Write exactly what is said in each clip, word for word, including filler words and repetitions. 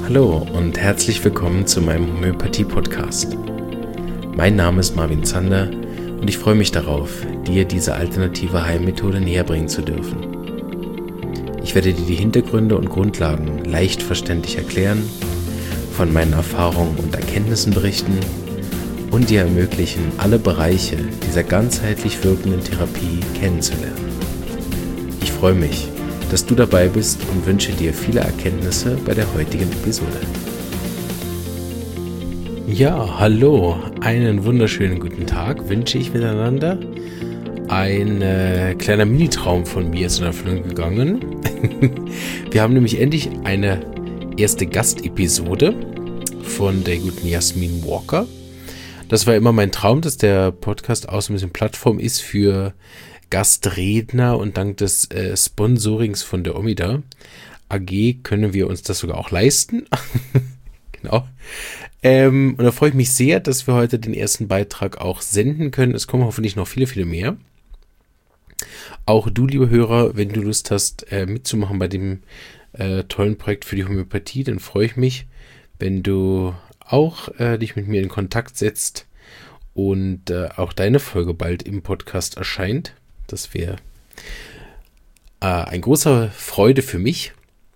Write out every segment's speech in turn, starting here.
Hallo und herzlich willkommen zu meinem Homöopathie-Podcast. Mein Name ist Marvin Zander und ich freue mich darauf, dir diese alternative Heilmethode näherbringen zu dürfen. Ich werde dir die Hintergründe und Grundlagen leicht verständlich erklären, von meinen Erfahrungen und Erkenntnissen berichten und dir ermöglichen, alle Bereiche dieser ganzheitlich wirkenden Therapie kennenzulernen. Ich freue mich, dass du dabei bist und wünsche dir viele Erkenntnisse bei der heutigen Episode. Ja, hallo, einen wunderschönen guten Tag wünsche ich miteinander. Ein äh, kleiner Mini-Traum von mir ist in Erfüllung gegangen. Wir haben nämlich endlich eine erste Gastepisode von der guten Jasmin Walker. Das war immer mein Traum, dass der Podcast auch so ein bisschen Plattform ist für Gastredner, und dank des äh, Sponsorings von der Omida A G können wir uns das sogar auch leisten. Genau. Ähm, und da freue ich mich sehr, dass wir heute den ersten Beitrag auch senden können. Es kommen hoffentlich noch viele, viele mehr. Auch du, liebe Hörer, wenn du Lust hast, äh, mitzumachen bei dem äh, tollen Projekt für die Homöopathie, dann freue ich mich, wenn du auch äh, dich mit mir in Kontakt setzt und äh, auch deine Folge bald im Podcast erscheint. Das wäre äh, eine große Freude für mich.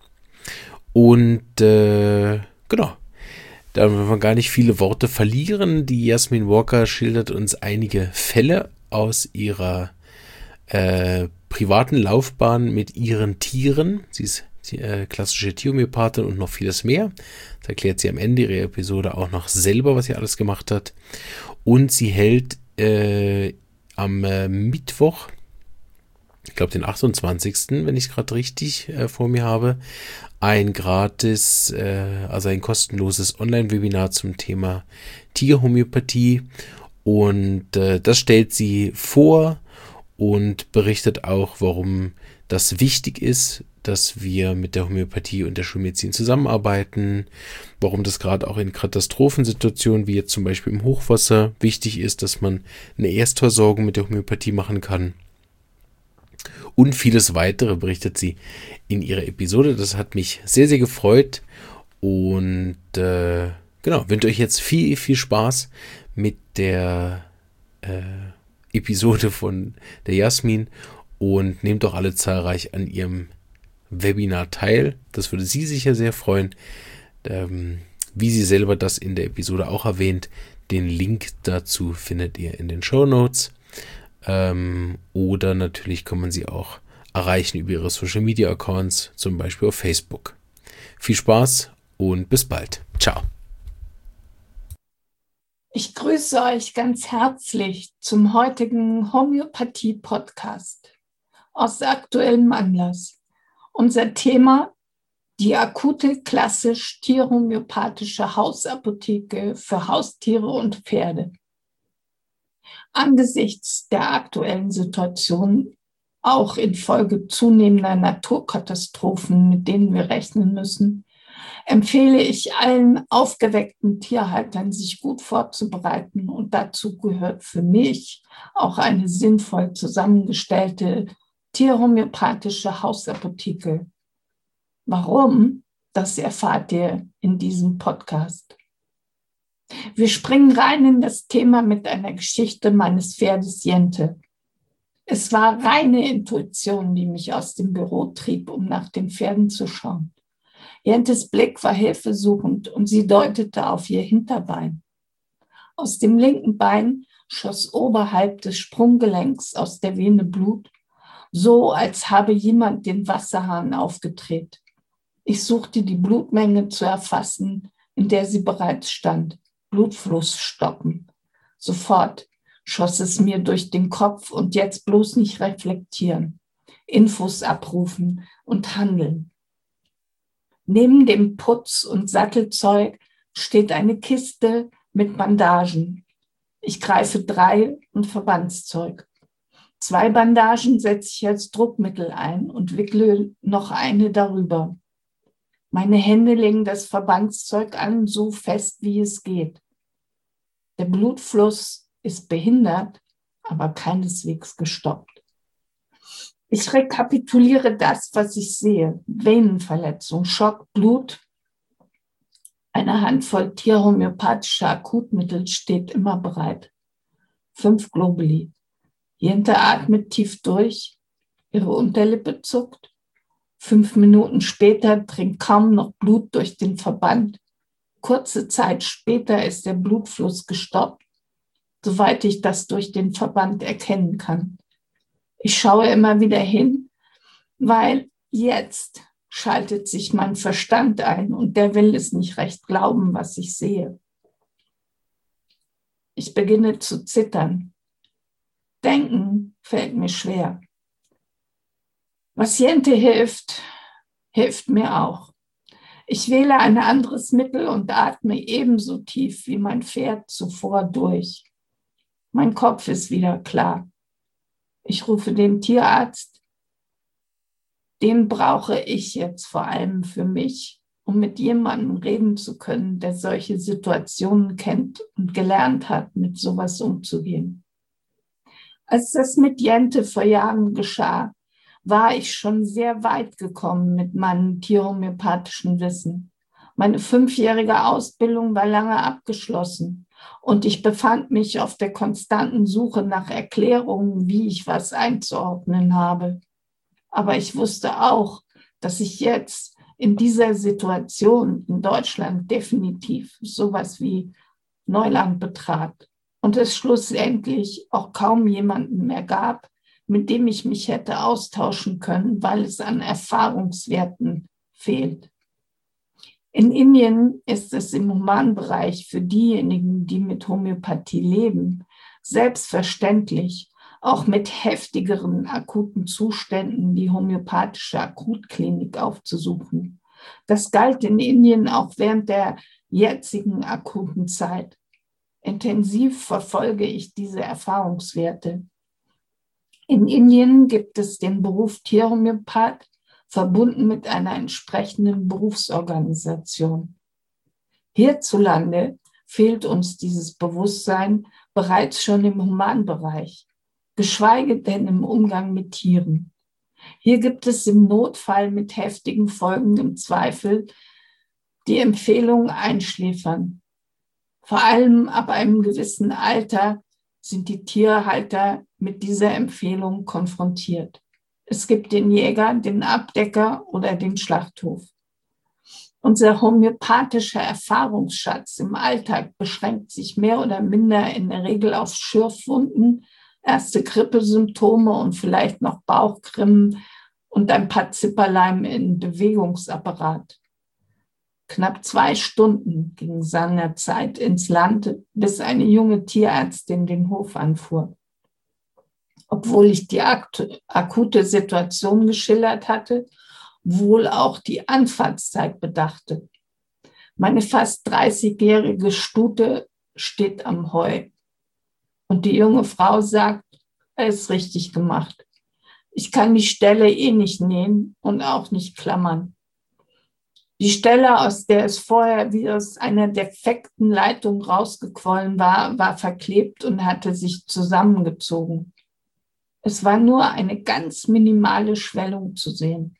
Und äh, genau, da wollen wir gar nicht viele Worte verlieren. Die Jasmin Walker schildert uns einige Fälle aus ihrer äh, privaten Laufbahn mit ihren Tieren. Sie ist die, äh, klassische Tierhomöopathin und noch vieles mehr. Das erklärt sie am Ende ihrer Episode auch noch selber, was sie alles gemacht hat. Und sie hält äh, am äh, Mittwoch, ich glaube den achtundzwanzigsten, wenn ich es gerade richtig äh, vor mir habe, ein gratis, äh, also ein kostenloses Online-Webinar zum Thema Tierhomöopathie. Und äh, das stellt sie vor und berichtet auch, warum das wichtig ist, dass wir mit der Homöopathie und der Schulmedizin zusammenarbeiten, warum das gerade auch in Katastrophensituationen, wie jetzt zum Beispiel im Hochwasser, wichtig ist, dass man eine Erstversorgung mit der Homöopathie machen kann. Und vieles weitere berichtet sie in ihrer Episode. Das hat mich sehr, sehr gefreut. Und äh, genau, wünsche euch jetzt viel, viel Spaß mit der äh, Episode von der Jasmin und nehmt doch alle zahlreich an ihrem Webinar teil. Das würde sie sicher sehr freuen. Ähm, wie sie selber das in der Episode auch erwähnt, den Link dazu findet ihr in den Shownotes. Ähm, oder natürlich kann man sie auch erreichen über ihre Social Media Accounts, zum Beispiel auf Facebook. Viel Spaß und bis bald. Ciao. Ich grüße euch ganz herzlich zum heutigen Homöopathie-Podcast aus aktuellem Anlass. Unser Thema: die akute klassisch tierhomöopathische Hausapotheke für Haustiere und Pferde. Angesichts der aktuellen Situation, auch infolge zunehmender Naturkatastrophen, mit denen wir rechnen müssen, empfehle ich allen aufgeweckten Tierhaltern, sich gut vorzubereiten. Und dazu gehört für mich auch eine sinnvoll zusammengestellte tierhomöopathische Hausapotheke. Warum? Das erfahrt ihr in diesem Podcast. Wir springen rein in das Thema mit einer Geschichte meines Pferdes Jente. Es war reine Intuition, die mich aus dem Büro trieb, um nach den Pferden zu schauen. Jentes Blick war hilfesuchend und sie deutete auf ihr Hinterbein. Aus dem linken Bein schoss oberhalb des Sprunggelenks aus der Vene Blut, so als habe jemand den Wasserhahn aufgedreht. Ich suchte die Blutmenge zu erfassen, in der sie bereits stand. Blutfluss stoppen. Sofort schoss es mir durch den Kopf, und jetzt bloß nicht reflektieren, Infos abrufen und handeln. Neben dem Putz- und Sattelzeug steht eine Kiste mit Bandagen. Ich greife drei und Verbandszeug. Zwei Bandagen setze ich als Druckmittel ein und wickle noch eine darüber. Meine Hände legen das Verbandszeug an, so fest wie es geht. Der Blutfluss ist behindert, aber keineswegs gestoppt. Ich rekapituliere das, was ich sehe. Venenverletzung, Schock, Blut, Eine Handvoll tierhomöopathischer Akutmittel steht immer bereit. Fünf Globuli. Jente atmet tief durch, ihre Unterlippe zuckt. Fünf Minuten später dringt kaum noch Blut durch den Verband. Kurze Zeit später ist der Blutfluss gestoppt, soweit ich das durch den Verband erkennen kann. Ich schaue immer wieder hin, weil jetzt schaltet sich mein Verstand ein und der will es nicht recht glauben, was ich sehe. Ich beginne zu zittern. Denken fällt mir schwer. Was Jente hilft, hilft mir auch. Ich wähle ein anderes Mittel und atme ebenso tief wie mein Pferd zuvor durch. Mein Kopf ist wieder klar. Ich rufe den Tierarzt. Den brauche ich jetzt vor allem für mich, um mit jemandem reden zu können, der solche Situationen kennt und gelernt hat, mit sowas umzugehen. Als das mit Jente vor Jahren geschah, war ich schon sehr weit gekommen mit meinem tierhomöopathischen Wissen. Meine fünfjährige Ausbildung war lange abgeschlossen und ich befand mich auf der konstanten Suche nach Erklärungen, wie ich was einzuordnen habe. Aber ich wusste auch, dass ich jetzt in dieser Situation in Deutschland definitiv sowas wie Neuland betrat und es schlussendlich auch kaum jemanden mehr gab, mit dem ich mich hätte austauschen können, weil es an Erfahrungswerten fehlt. In Indien ist es im Humanbereich für diejenigen, die mit Homöopathie leben, selbstverständlich, auch mit heftigeren akuten Zuständen die homöopathische Akutklinik aufzusuchen. Das galt in Indien auch während der jetzigen akuten Zeit. Intensiv verfolge ich diese Erfahrungswerte. In Indien gibt es den Beruf Tierhomöopath, verbunden mit einer entsprechenden Berufsorganisation. Hierzulande fehlt uns dieses Bewusstsein bereits schon im Humanbereich, geschweige denn im Umgang mit Tieren. Hier gibt es im Notfall mit heftigen Folgen im Zweifel die Empfehlung einschläfern. Vor allem ab einem gewissen Alter sind die Tierhalter mit dieser Empfehlung konfrontiert. Es gibt den Jäger, den Abdecker oder den Schlachthof. Unser homöopathischer Erfahrungsschatz im Alltag beschränkt sich mehr oder minder in der Regel auf Schürfwunden, erste Grippesymptome und vielleicht noch Bauchgrimmen und ein paar Zipperlein im Bewegungsapparat. Knapp zwei Stunden ging seinerzeit ins Land, bis eine junge Tierärztin den Hof anfuhr. Obwohl ich die akute Situation geschildert hatte, wohl auch die Anfahrtszeit bedachte. Meine fast dreißigjährige Stute steht am Heu. Und die junge Frau sagt, er ist richtig gemacht. Ich kann die Stelle eh nicht nähen und auch nicht klammern. Die Stelle, aus der es vorher wie aus einer defekten Leitung rausgequollen war, war verklebt und hatte sich zusammengezogen. Es war nur eine ganz minimale Schwellung zu sehen.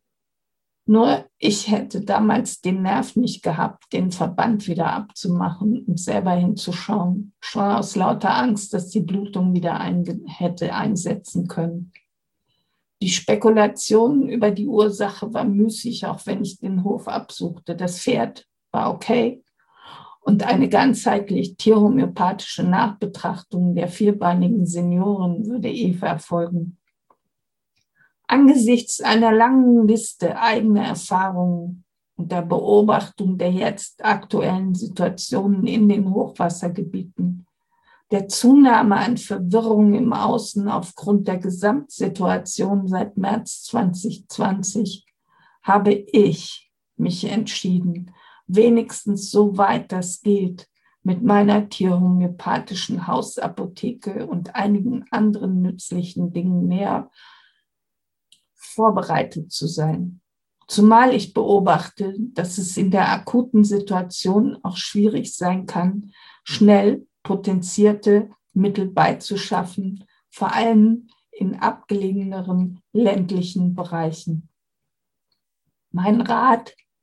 Nur ich hätte damals den Nerv nicht gehabt, den Verband wieder abzumachen und selber hinzuschauen, schon aus lauter Angst, dass die Blutung wieder ein, hätte einsetzen können. Die Spekulation über die Ursache war müßig, auch wenn ich den Hof absuchte. Das Pferd war okay und eine ganzheitlich tierhomöopathische Nachbetrachtung der vierbeinigen Senioren würde eh erfolgen. Angesichts einer langen Liste eigener Erfahrungen und der Beobachtung der jetzt aktuellen Situationen in den Hochwassergebieten, der Zunahme an Verwirrung im Außen aufgrund der Gesamtsituation seit März zwanzig zwanzig, habe ich mich entschieden, wenigstens soweit das geht, mit meiner tierhomöopathischen Hausapotheke und einigen anderen nützlichen Dingen mehr vorbereitet zu sein. Zumal ich beobachte, dass es in der akuten Situation auch schwierig sein kann, schnell potenzierte Mittel beizuschaffen, vor allem in abgelegeneren ländlichen Bereichen. Mein Rat: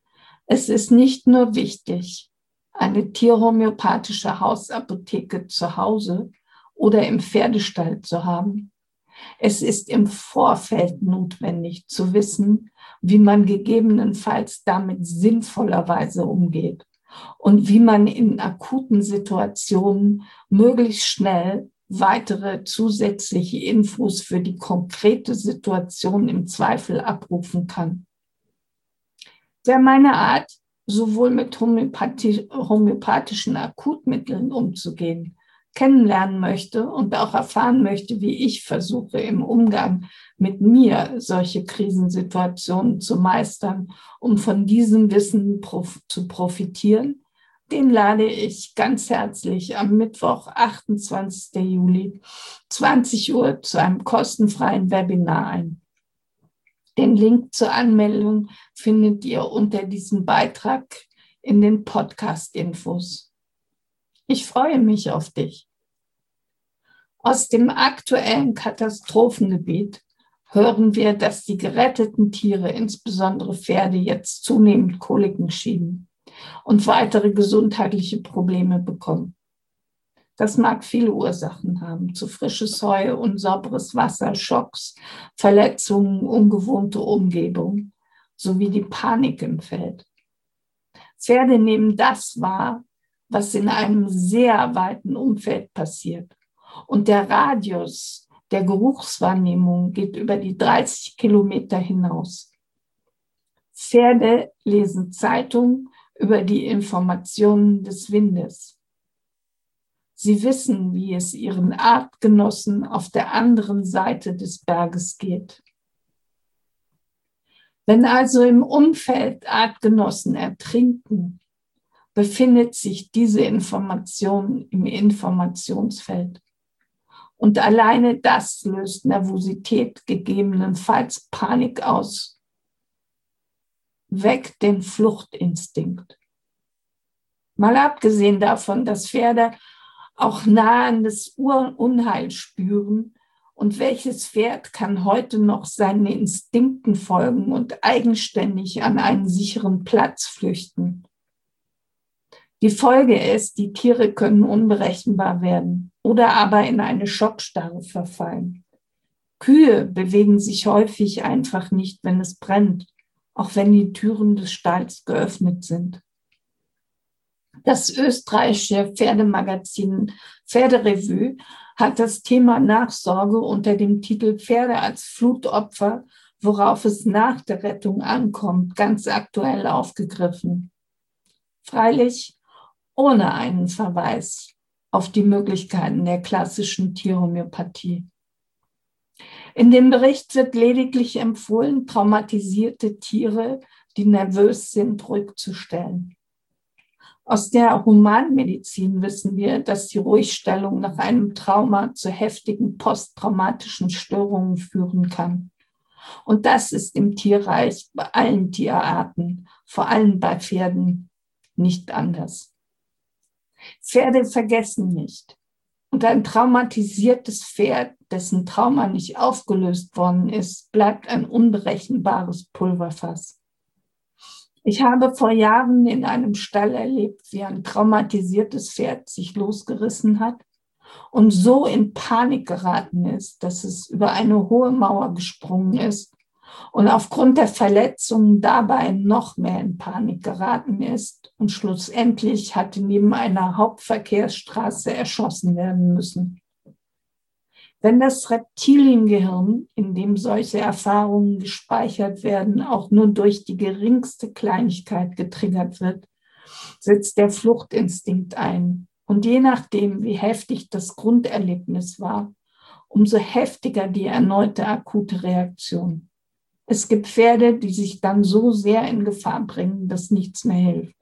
Es ist nicht nur wichtig, eine tierhomöopathische Hausapotheke zu Hause oder im Pferdestall zu haben. Es ist im Vorfeld notwendig zu wissen, wie man gegebenenfalls damit sinnvollerweise umgeht und wie man in akuten Situationen möglichst schnell weitere zusätzliche Infos für die konkrete Situation im Zweifel abrufen kann. Wer meine Art, sowohl mit homöopathi- homöopathischen Akutmitteln umzugehen, kennenlernen möchte und auch erfahren möchte, wie ich versuche, im Umgang mit mir solche Krisensituationen zu meistern, um von diesem Wissen prof- zu profitieren, den lade ich ganz herzlich am Mittwoch, achtundzwanzigsten Juli, zwanzig Uhr zu einem kostenfreien Webinar ein. Den Link zur Anmeldung findet ihr unter diesem Beitrag in den Podcast-Infos. Ich freue mich auf dich. Aus dem aktuellen Katastrophengebiet hören wir, dass die geretteten Tiere, insbesondere Pferde, jetzt zunehmend Koliken schieben und weitere gesundheitliche Probleme bekommen. Das mag viele Ursachen haben: zu frisches Heu, unsauberes Wasser, Schocks, Verletzungen, ungewohnte Umgebung sowie die Panik im Feld. Pferde nehmen das wahr, was in einem sehr weiten Umfeld passiert. Und der Radius der Geruchswahrnehmung geht über die dreißig Kilometer hinaus. Pferde lesen Zeitung über die Informationen des Windes. Sie wissen, wie es ihren Artgenossen auf der anderen Seite des Berges geht. Wenn also im Umfeld Artgenossen ertrinken, befindet sich diese Information im Informationsfeld. Und alleine das löst Nervosität, gegebenenfalls Panik aus. Weckt den Fluchtinstinkt. Mal abgesehen davon, dass Pferde auch nahendes Unheil spüren. Und welches Pferd kann heute noch seinen Instinkten folgen und eigenständig an einen sicheren Platz flüchten? Die Folge ist, die Tiere können unberechenbar werden oder aber in eine Schockstarre verfallen. Kühe bewegen sich häufig einfach nicht, wenn es brennt, auch wenn die Türen des Stalls geöffnet sind. Das österreichische Pferdemagazin Pferderevue hat das Thema Nachsorge unter dem Titel Pferde als Flutopfer, worauf es nach der Rettung ankommt, ganz aktuell aufgegriffen. Freilich ohne einen Verweis auf die Möglichkeiten der klassischen Tierhomöopathie. In dem Bericht wird lediglich empfohlen, traumatisierte Tiere, die nervös sind, rückzustellen. Aus der Humanmedizin wissen wir, dass die Ruhigstellung nach einem Trauma zu heftigen posttraumatischen Störungen führen kann. Und das ist im Tierreich bei allen Tierarten, vor allem bei Pferden, nicht anders. Pferde vergessen nicht. Und ein traumatisiertes Pferd, dessen Trauma nicht aufgelöst worden ist, bleibt ein unberechenbares Pulverfass. Ich habe vor Jahren in einem Stall erlebt, wie ein traumatisiertes Pferd sich losgerissen hat und so in Panik geraten ist, dass es über eine hohe Mauer gesprungen ist und aufgrund der Verletzungen dabei noch mehr in Panik geraten ist und schlussendlich hatte neben einer Hauptverkehrsstraße erschossen werden müssen. Wenn das Reptiliengehirn, in dem solche Erfahrungen gespeichert werden, auch nur durch die geringste Kleinigkeit getriggert wird, setzt der Fluchtinstinkt ein. Und je nachdem, wie heftig das Grunderlebnis war, umso heftiger die erneute akute Reaktion. Es gibt Pferde, die sich dann so sehr in Gefahr bringen, dass nichts mehr hilft.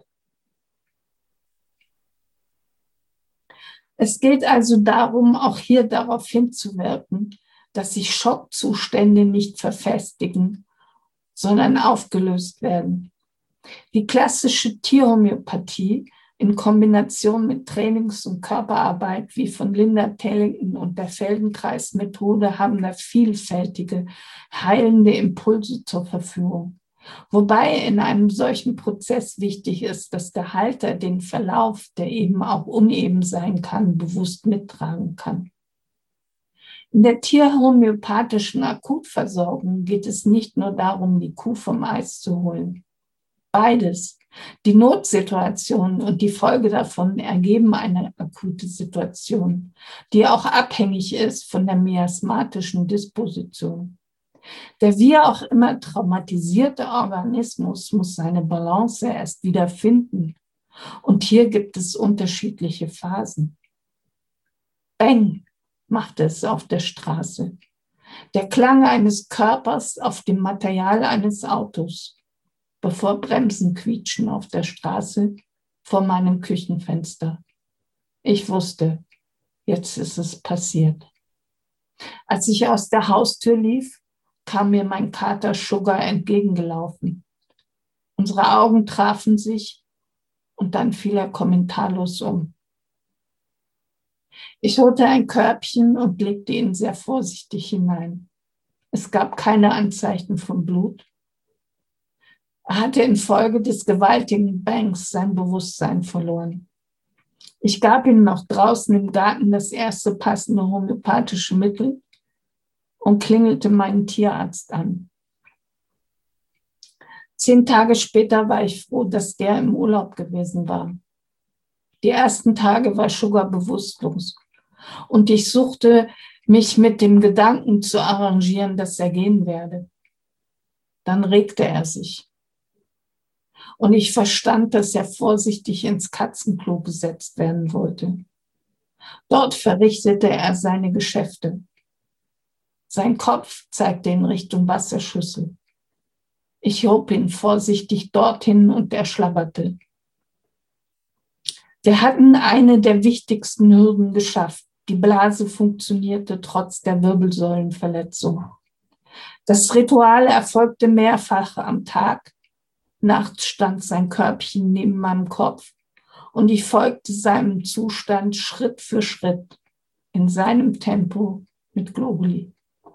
Es geht also darum, auch hier darauf hinzuwirken, dass sich Schockzustände nicht verfestigen, sondern aufgelöst werden. Die klassische Tierhomöopathie in Kombination mit Trainings- und Körperarbeit wie von Linda Tellington und der Feldenkreis-Methode haben da vielfältige, heilende Impulse zur Verfügung. Wobei in einem solchen Prozess wichtig ist, dass der Halter den Verlauf, der eben auch uneben sein kann, bewusst mittragen kann. In der tierhomöopathischen Akutversorgung geht es nicht nur darum, die Kuh vom Eis zu holen. Beides, die Notsituation und die Folge davon, ergeben eine akute Situation, die auch abhängig ist von der miasmatischen Disposition. Der wie auch immer traumatisierte Organismus muss seine Balance erst wieder finden. Und hier gibt es unterschiedliche Phasen. Bang machte es auf der Straße. Der Klang eines Körpers auf dem Material eines Autos, bevor Bremsen quietschen auf der Straße vor meinem Küchenfenster. Ich wusste, jetzt ist es passiert. Als ich aus der Haustür lief, kam mir mein Kater Sugar entgegengelaufen. Unsere Augen trafen sich und dann fiel er kommentarlos um. Ich holte ein Körbchen und legte ihn sehr vorsichtig hinein. Es gab keine Anzeichen von Blut. Er hatte infolge des gewaltigen Bangs sein Bewusstsein verloren. Ich gab ihm noch draußen im Garten das erste passende homöopathische Mittel und klingelte meinen Tierarzt an. Zehn Tage später war ich froh, dass der im Urlaub gewesen war. Die ersten Tage war Sugar bewusstlos und ich suchte, mich mit dem Gedanken zu arrangieren, dass er gehen werde. Dann regte er sich und ich verstand, dass er vorsichtig ins Katzenklo gesetzt werden wollte. Dort verrichtete er seine Geschäfte. Sein Kopf zeigte in Richtung Wasserschüssel. Ich hob ihn vorsichtig dorthin und er schlabberte. Wir hatten eine der wichtigsten Hürden geschafft. Die Blase funktionierte trotz der Wirbelsäulenverletzung. Das Ritual erfolgte mehrfach am Tag. Nachts stand sein Körbchen neben meinem Kopf und ich folgte seinem Zustand Schritt für Schritt in seinem Tempo mit Globuli.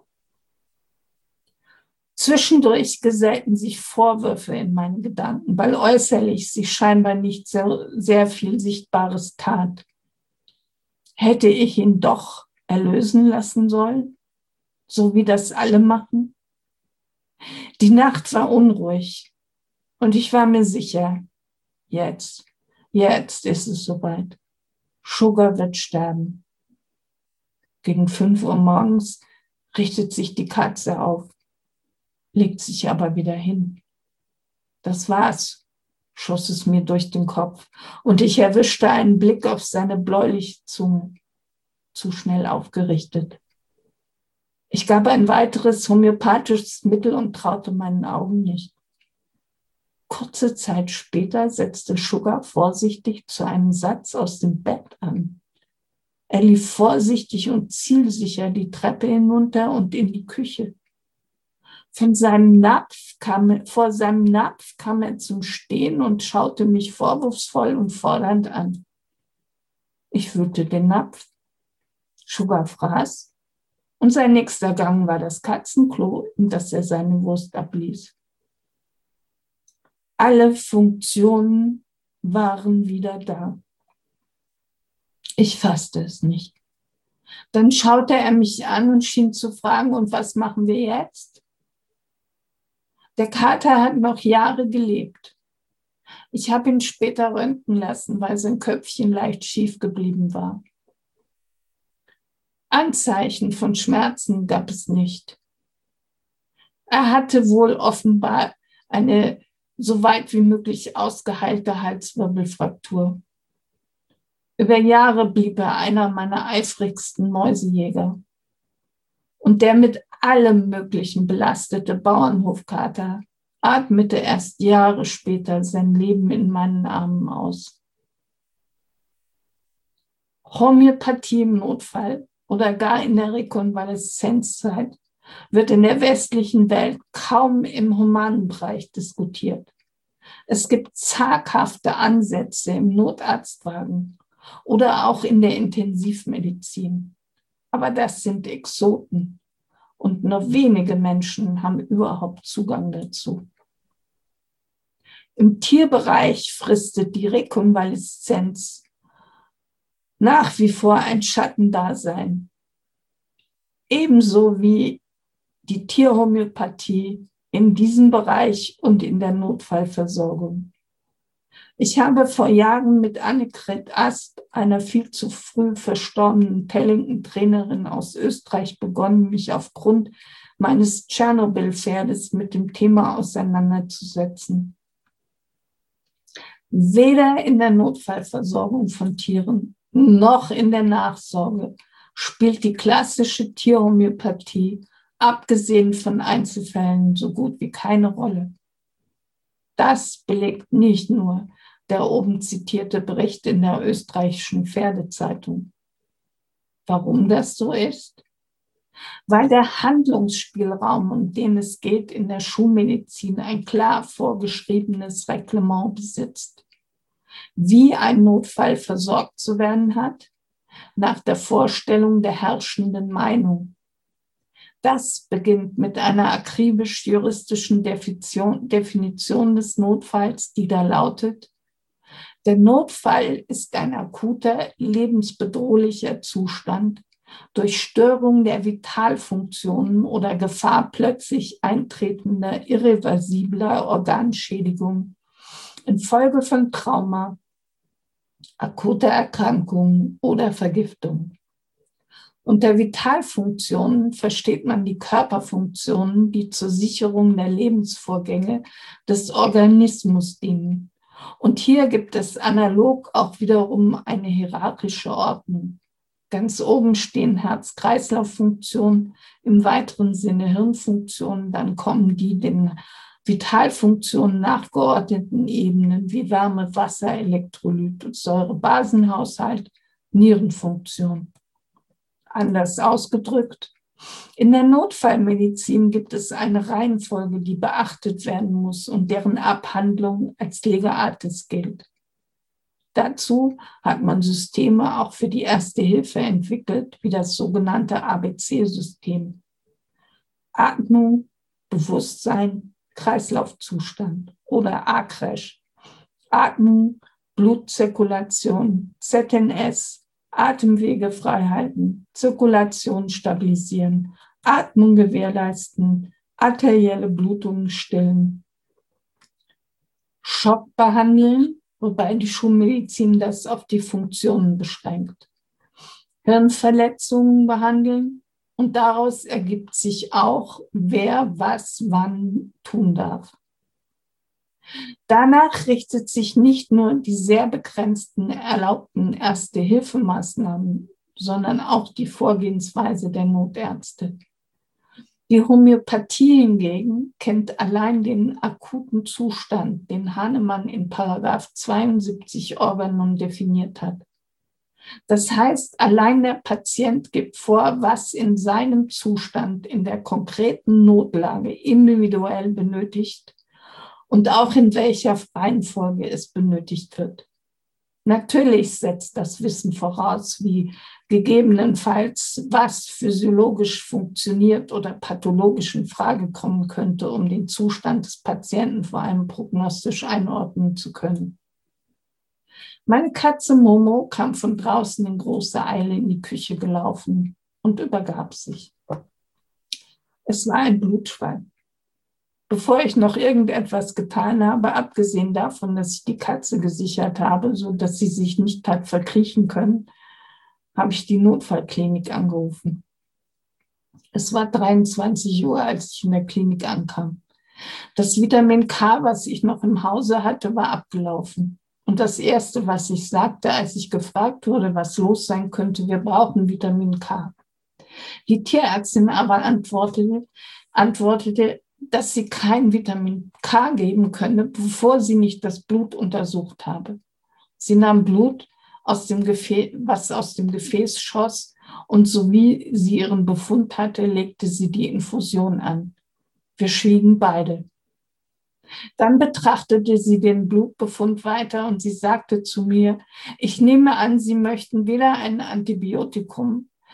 Zwischendurch gesellten sich Vorwürfe in meinen Gedanken, weil äußerlich sich scheinbar nicht sehr, sehr viel Sichtbares tat. Hätte ich ihn doch erlösen lassen sollen, so wie das alle machen? Die Nacht war unruhig und ich war mir sicher, jetzt, jetzt ist es soweit. Sugar wird sterben. Gegen fünf Uhr morgens richtet sich die Katze auf, legt sich aber wieder hin. Das war's, schoss es mir durch den Kopf und ich erwischte einen Blick auf seine bläuliche Zunge, zu schnell aufgerichtet. Ich gab ein weiteres homöopathisches Mittel und traute meinen Augen nicht. Kurze Zeit später setzte Sugar vorsichtig zu einem Satz aus dem Bett an. Er lief vorsichtig und zielsicher die Treppe hinunter und in die Küche. Von seinem Napf kam, vor seinem Napf kam er zum Stehen und schaute mich vorwurfsvoll und fordernd an. Ich wühlte den Napf. Sugar fraß und sein nächster Gang war das Katzenklo, in das er seine Wurst abließ. Alle Funktionen waren wieder da. Ich fasste es nicht. Dann schaute er mich an und schien zu fragen, und was machen wir jetzt? Der Kater hat noch Jahre gelebt. Ich habe ihn später röntgen lassen, weil sein Köpfchen leicht schief geblieben war. Anzeichen von Schmerzen gab es nicht. Er hatte wohl offenbar eine so weit wie möglich ausgeheilte Halswirbelfraktur. Über Jahre blieb er einer meiner eifrigsten Mäusejäger. Und der mit allem Möglichen belastete Bauernhofkater atmete erst Jahre später sein Leben in meinen Armen aus. Homöopathie im Notfall oder gar in der Rekonvaleszenzzeit wird in der westlichen Welt kaum im humanen Bereich diskutiert. Es gibt zaghafte Ansätze im Notarztwagen oder auch in der Intensivmedizin. Aber das sind Exoten und nur wenige Menschen haben überhaupt Zugang dazu. Im Tierbereich fristet die Rekonvaleszenz nach wie vor ein Schattendasein, ebenso wie die Tierhomöopathie in diesem Bereich und in der Notfallversorgung. Ich habe vor Jahren mit Annegret Asp, einer viel zu früh verstorbenen Pellington-Trainerin aus Österreich, begonnen, mich aufgrund meines Tschernobyl-Pferdes mit dem Thema auseinanderzusetzen. Weder in der Notfallversorgung von Tieren noch in der Nachsorge spielt die klassische Tierhomöopathie, abgesehen von Einzelfällen, so gut wie keine Rolle. Das belegt nicht nur der oben zitierte Bericht in der österreichischen Pferdezeitung. Warum das so ist? Weil der Handlungsspielraum, um den es geht, in der Schulmedizin ein klar vorgeschriebenes Reglement besitzt. Wie ein Notfall versorgt zu werden hat, nach der Vorstellung der herrschenden Meinung. Das beginnt mit einer akribisch-juristischen Definition des Notfalls, die da lautet: Der Notfall ist ein akuter, lebensbedrohlicher Zustand durch Störung der Vitalfunktionen oder Gefahr plötzlich eintretender, irreversibler Organschädigung infolge von Trauma, akuter Erkrankung oder Vergiftung. Unter Vitalfunktionen versteht man die Körperfunktionen, die zur Sicherung der Lebensvorgänge des Organismus dienen. Und hier gibt es analog auch wiederum eine hierarchische Ordnung. Ganz oben stehen Herz-Kreislauf-Funktionen, im weiteren Sinne Hirnfunktionen, dann kommen die den Vitalfunktionen nachgeordneten Ebenen wie Wärme, Wasser, Elektrolyt und Säure-Basenhaushalt, Nierenfunktion. Anders ausgedrückt, in der Notfallmedizin gibt es eine Reihenfolge, die beachtet werden muss und deren Abhandlung als Lega Artis gilt. Dazu hat man Systeme auch für die Erste Hilfe entwickelt, wie das sogenannte A B C-System. Atmung, Bewusstsein, Kreislaufzustand oder A-Crash. Atmung, Blutzirkulation, Z N S, Atemwege frei halten, Zirkulation stabilisieren, Atmung gewährleisten, arterielle Blutungen stillen. Schock behandeln, wobei die Schulmedizin das auf die Funktionen beschränkt. Hirnverletzungen behandeln und daraus ergibt sich auch, wer was wann tun darf. Danach richtet sich nicht nur die sehr begrenzten erlaubten Erste-Hilfemaßnahmen, sondern auch die Vorgehensweise der Notärzte. Die Homöopathie hingegen kennt allein den akuten Zustand, den Hahnemann in Paragraph zweiundsiebzig Organon definiert hat. Das heißt, allein der Patient gibt vor, was in seinem Zustand in der konkreten Notlage individuell benötigt und auch in welcher Reihenfolge es benötigt wird. Natürlich setzt das Wissen voraus, wie gegebenenfalls was physiologisch funktioniert oder pathologisch in Frage kommen könnte, um den Zustand des Patienten vor allem prognostisch einordnen zu können. Meine Katze Momo kam von draußen in großer Eile in die Küche gelaufen und übergab sich. Es war ein Blutschwein. Bevor ich noch irgendetwas getan habe, abgesehen davon, dass ich die Katze gesichert habe, so dass sie sich nicht hat verkriechen können, habe ich die Notfallklinik angerufen. Es war dreiundzwanzig Uhr, als ich in der Klinik ankam. Das Vitamin K, was ich noch im Hause hatte, war abgelaufen. Und das Erste, was ich sagte, als ich gefragt wurde, was los sein könnte: Wir brauchen Vitamin K. Die Tierärztin aber antwortete, antwortete, dass sie kein Vitamin K geben könne, bevor sie nicht das Blut untersucht habe. Sie nahm Blut, aus dem Gefäß, was aus dem Gefäß schoss, und so wie sie ihren Befund hatte, legte sie die Infusion an. Wir schwiegen beide. Dann betrachtete sie den Blutbefund weiter und sie sagte zu mir: Ich nehme an, Sie möchten weder ein Antibiotikum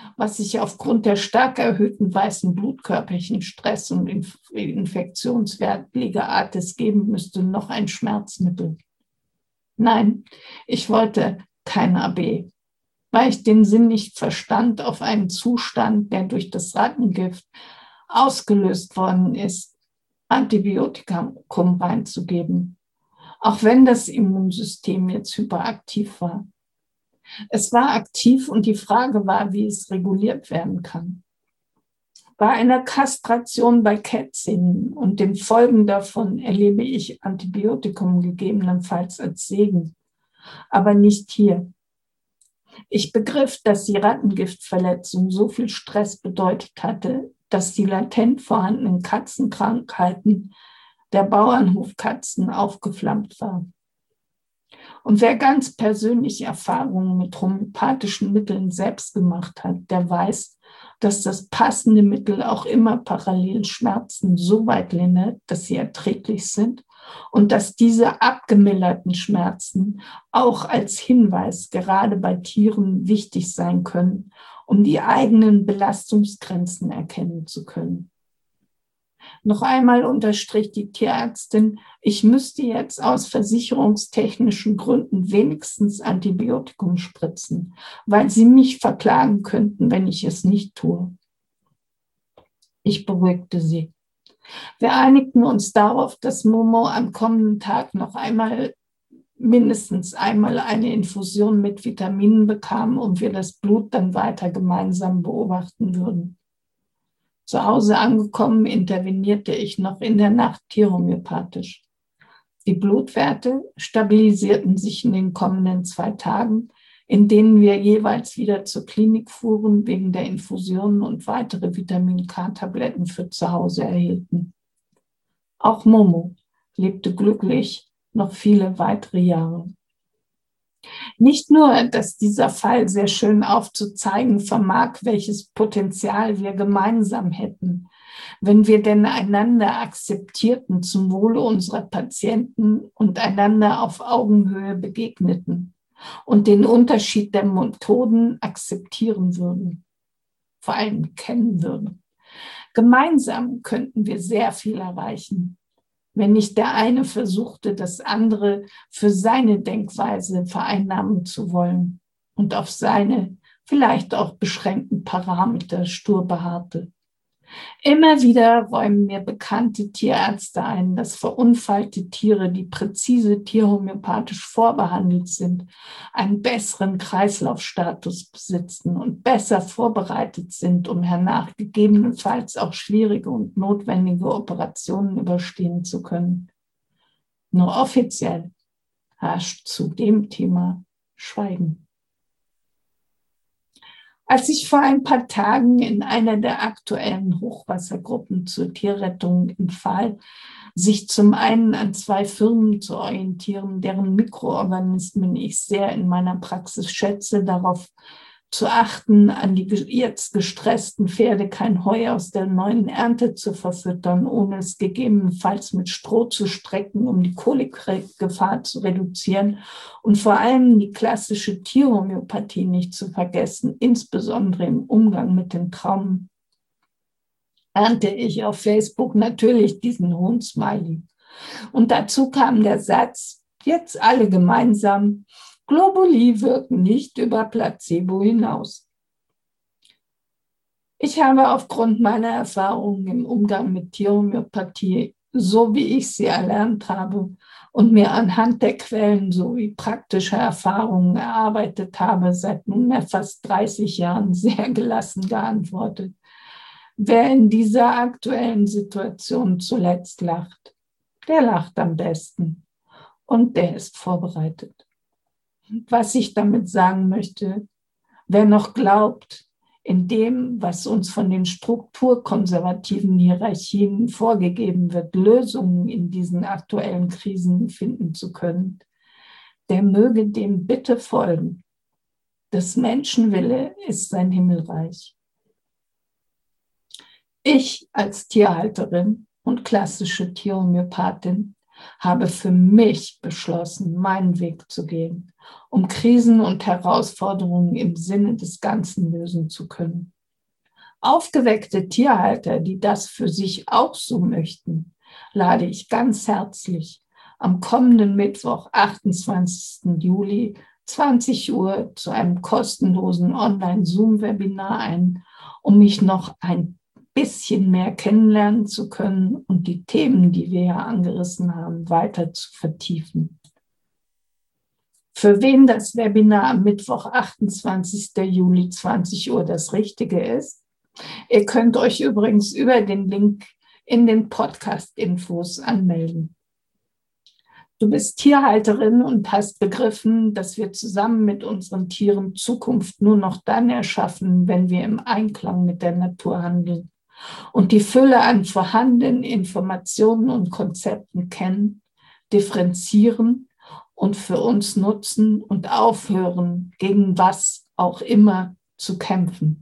was sich aufgrund der stark erhöhten weißen Blutkörperchen, Stress und Inf- Infektionswert Ligaartis geben müsste, noch ein Schmerzmittel. Nein, ich wollte kein A B, weil ich den Sinn nicht verstand auf einen Zustand, der durch das Rattengift ausgelöst worden ist, Antibiotikum reinzugeben, auch wenn das Immunsystem jetzt hyperaktiv war. Es war aktiv und die Frage war, wie es reguliert werden kann. Bei einer Kastration bei Kätzchen und den Folgen davon erlebe ich Antibiotikum gegebenenfalls als Segen, aber nicht hier. Ich begriff, dass die Rattengiftverletzung so viel Stress bedeutet hatte, dass die latent vorhandenen Katzenkrankheiten der Bauernhofkatzen aufgeflammt war. Und wer ganz persönliche Erfahrungen mit homöopathischen Mitteln selbst gemacht hat, der weiß, dass das passende Mittel auch immer parallel Schmerzen so weit lindert, dass sie erträglich sind und dass diese abgemilderten Schmerzen auch als Hinweis gerade bei Tieren wichtig sein können, um die eigenen Belastungsgrenzen erkennen zu können. Noch einmal unterstrich die Tierärztin, ich müsste jetzt aus versicherungstechnischen Gründen wenigstens Antibiotikum spritzen, weil sie mich verklagen könnten, wenn ich es nicht tue. Ich beruhigte sie. Wir einigten uns darauf, dass Momo am kommenden Tag noch einmal, mindestens einmal eine Infusion mit Vitaminen bekam und wir das Blut dann weiter gemeinsam beobachten würden. Zu Hause angekommen, intervenierte ich noch in der Nacht tierhomöopathisch. Die Blutwerte stabilisierten sich in den kommenden zwei Tagen, in denen wir jeweils wieder zur Klinik fuhren, wegen der Infusionen und weitere Vitamin-K-Tabletten für zu Hause erhielten. Auch Momo lebte glücklich noch viele weitere Jahre. Nicht nur, dass dieser Fall sehr schön aufzuzeigen vermag, welches Potenzial wir gemeinsam hätten, wenn wir denn einander akzeptierten zum Wohle unserer Patienten und einander auf Augenhöhe begegneten und den Unterschied der Methoden akzeptieren würden, vor allem kennen würden. Gemeinsam könnten wir sehr viel erreichen, wenn nicht der eine versuchte, das andere für seine Denkweise vereinnahmen zu wollen und auf seine vielleicht auch beschränkten Parameter stur beharrte. Immer wieder räumen mir bekannte Tierärzte ein, dass verunfallte Tiere, die präzise tierhomöopathisch vorbehandelt sind, einen besseren Kreislaufstatus besitzen und besser vorbereitet sind, um hernach gegebenenfalls auch schwierige und notwendige Operationen überstehen zu können. Nur offiziell herrscht zu dem Thema Schweigen. Als ich vor ein paar Tagen in einer der aktuellen Hochwassergruppen zur Tierrettung empfahl, sich zum einen an zwei Firmen zu orientieren, deren Mikroorganismen ich sehr in meiner Praxis schätze, darauf zu achten, an die jetzt gestressten Pferde kein Heu aus der neuen Ernte zu verfüttern, ohne es gegebenenfalls mit Stroh zu strecken, um die Kolikgefahr zu reduzieren und vor allem die klassische Tierhomöopathie nicht zu vergessen, insbesondere im Umgang mit den Traumen, ernte ich auf Facebook natürlich diesen Hohn-Smiley. Und dazu kam der Satz, jetzt alle gemeinsam, Globuli wirken nicht über Placebo hinaus. Ich habe aufgrund meiner Erfahrungen im Umgang mit Tierhomöopathie, so wie ich sie erlernt habe und mir anhand der Quellen sowie praktischer Erfahrungen erarbeitet habe, seit nunmehr fast dreißig Jahren sehr gelassen geantwortet. Wer in dieser aktuellen Situation zuletzt lacht, der lacht am besten und der ist vorbereitet. Was ich damit sagen möchte, wer noch glaubt, in dem, was uns von den strukturkonservativen Hierarchien vorgegeben wird, Lösungen in diesen aktuellen Krisen finden zu können, der möge dem bitte folgen. Das Menschenwille ist sein Himmelreich. Ich als Tierhalterin und klassische Tierhomöopathin habe für mich beschlossen, meinen Weg zu gehen, um Krisen und Herausforderungen im Sinne des Ganzen lösen zu können. Aufgeweckte Tierhalter, die das für sich auch so möchten, lade ich ganz herzlich am kommenden Mittwoch, achtundzwanzigsten Juli, zwanzig Uhr, zu einem kostenlosen Online-Zoom-Webinar ein, um mich noch ein bisschen mehr kennenlernen zu können und die Themen, die wir ja angerissen haben, weiter zu vertiefen. Für wen das Webinar am Mittwoch, achtundzwanzigsten Juli, zwanzig Uhr das Richtige ist, ihr könnt euch übrigens über den Link in den Podcast-Infos anmelden. Du bist Tierhalterin und hast begriffen, dass wir zusammen mit unseren Tieren Zukunft nur noch dann erschaffen, wenn wir im Einklang mit der Natur handeln und die Fülle an vorhandenen Informationen und Konzepten kennen, differenzieren und für uns nutzen und aufhören, gegen was auch immer zu kämpfen.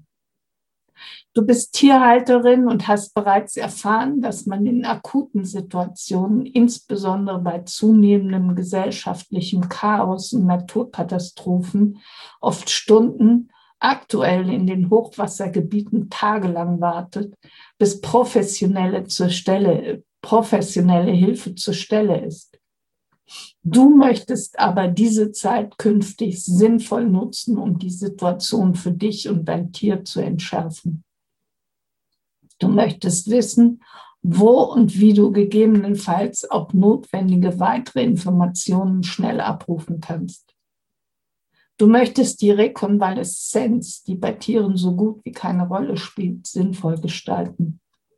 Du bist Tierhalterin und hast bereits erfahren, dass man in akuten Situationen, insbesondere bei zunehmendem gesellschaftlichem Chaos und Naturkatastrophen, oft Stunden, aktuell in den Hochwassergebieten tagelang wartet, bis professionelle, zur Stelle, professionelle Hilfe zur Stelle ist. Du möchtest aber diese Zeit künftig sinnvoll nutzen, um die Situation für dich und dein Tier zu entschärfen. Du möchtest wissen, wo und wie du gegebenenfalls auch notwendige weitere Informationen schnell abrufen kannst. Du möchtest die Rekonvaleszenz, die bei Tieren so gut wie keine Rolle spielt, sinnvoll gestalten.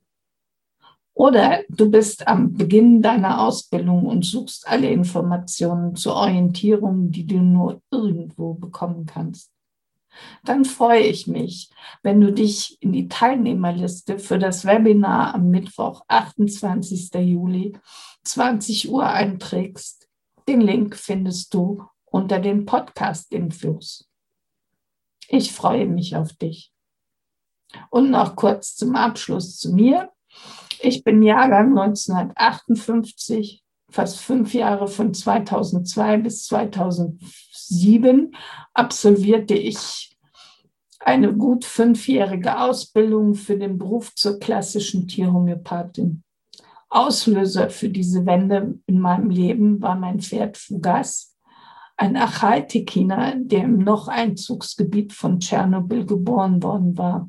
Oder du bist am Beginn deiner Ausbildung und suchst alle Informationen zur Orientierung, die du nur irgendwo bekommen kannst. Dann freue ich mich, wenn du dich in die Teilnehmerliste für das Webinar am Mittwoch, achtundzwanzigsten Juli, zwanzig Uhr einträgst. Den Link findest du unter den Podcast-Infos. Ich freue mich auf dich. Und noch kurz zum Abschluss zu mir. Ich bin Jahrgang neunzehnhundertachtundfünfzig, fast fünf Jahre von zweitausendzwei bis zweitausendsieben absolvierte ich eine gut fünfjährige Ausbildung für den Beruf zur klassischen Tierhomöopathin. Auslöser für diese Wende in meinem Leben war mein Pferd Fugas, ein Achai-Tekiner, der im Noch-Einzugsgebiet von Tschernobyl geboren worden war.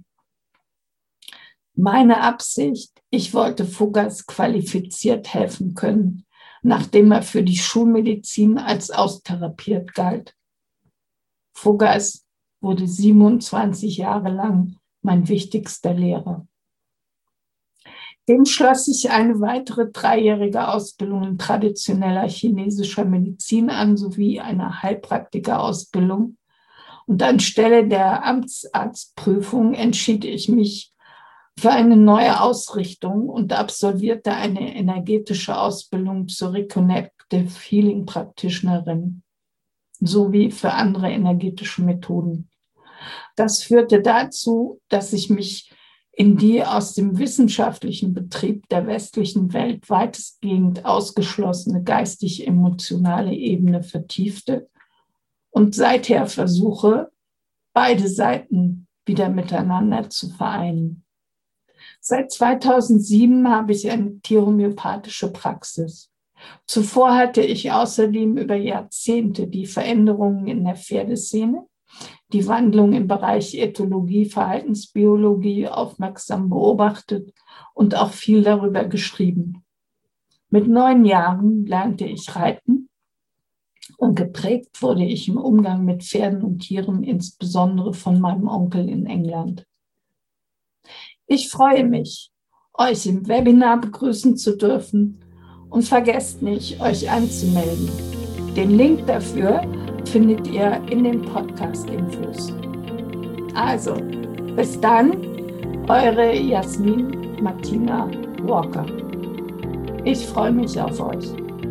Meine Absicht, ich wollte Fugas qualifiziert helfen können, nachdem er für die Schulmedizin als austherapiert galt. Fugas wurde siebenundzwanzig Jahre lang mein wichtigster Lehrer. Dem schloss ich eine weitere dreijährige Ausbildung in traditioneller chinesischer Medizin an, sowie eine Heilpraktikerausbildung. Und anstelle der Amtsarztprüfung entschied ich mich für eine neue Ausrichtung und absolvierte eine energetische Ausbildung zur Reconnective Healing Practitionerin sowie für andere energetische Methoden. Das führte dazu, dass ich mich in die aus dem wissenschaftlichen Betrieb der westlichen Welt weitestgehend ausgeschlossene geistig-emotionale Ebene vertiefte und seither versuche, beide Seiten wieder miteinander zu vereinen. Seit zweitausendsieben habe ich eine tierhomöopathische Praxis. Zuvor hatte ich außerdem über Jahrzehnte die Veränderungen in der Pferdeszene, die Wandlung im Bereich Ethologie, Verhaltensbiologie aufmerksam beobachtet und auch viel darüber geschrieben. Mit neun Jahren lernte ich reiten und geprägt wurde ich im Umgang mit Pferden und Tieren, insbesondere von meinem Onkel in England. Ich freue mich, euch im Webinar begrüßen zu dürfen und vergesst nicht, euch anzumelden. Den Link dafür findet ihr in den Podcast-Infos. Also, bis dann, eure Jasmin Martina Walker. Ich freue mich auf euch.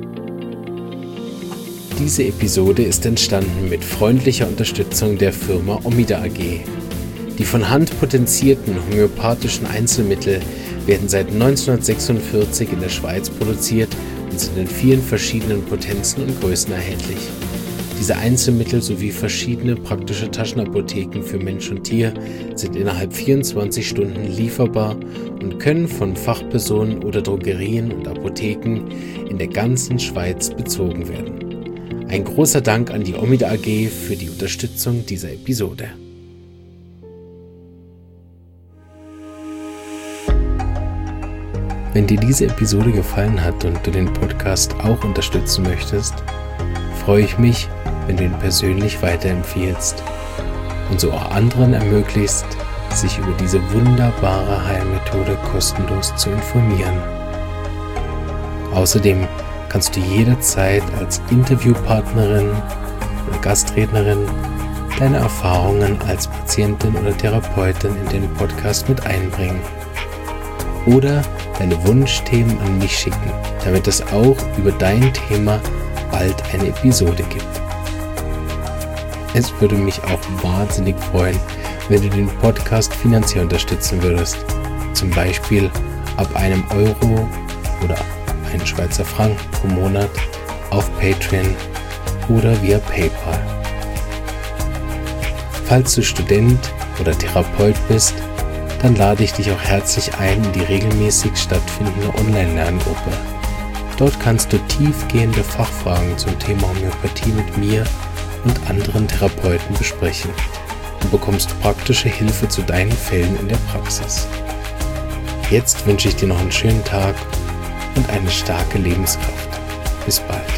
Diese Episode ist entstanden mit freundlicher Unterstützung der Firma Omida A G. Die von Hand potenzierten homöopathischen Einzelmittel werden seit neunzehnhundertsechsundvierzig in der Schweiz produziert und sind in vielen verschiedenen Potenzen und Größen erhältlich. Diese Einzelmittel sowie verschiedene praktische Taschenapotheken für Mensch und Tier sind innerhalb vierundzwanzig Stunden lieferbar und können von Fachpersonen oder Drogerien und Apotheken in der ganzen Schweiz bezogen werden. Ein großer Dank an die Omida A G für die Unterstützung dieser Episode. Wenn dir diese Episode gefallen hat und du den Podcast auch unterstützen möchtest, freue ich mich, wenn du ihn persönlich weiterempfiehlst und so auch anderen ermöglichst, sich über diese wunderbare Heilmethode kostenlos zu informieren. Außerdem kannst du jederzeit als Interviewpartnerin oder Gastrednerin deine Erfahrungen als Patientin oder Therapeutin in den Podcast mit einbringen oder deine Wunschthemen an mich schicken, damit es auch über dein Thema bald eine Episode gibt. Es würde mich auch wahnsinnig freuen, wenn du den Podcast finanziell unterstützen würdest, zum Beispiel ab einem Euro oder einen Schweizer Franken pro Monat auf Patreon oder via PayPal. Falls du Student oder Therapeut bist, dann lade ich dich auch herzlich ein in die regelmäßig stattfindende Online-Lerngruppe. Dort kannst du tiefgehende Fachfragen zum Thema Homöopathie mit mir und anderen Therapeuten besprechen und bekommst praktische Hilfe zu deinen Fällen in der Praxis. Jetzt wünsche ich dir noch einen schönen Tag und eine starke Lebenskraft. Bis bald.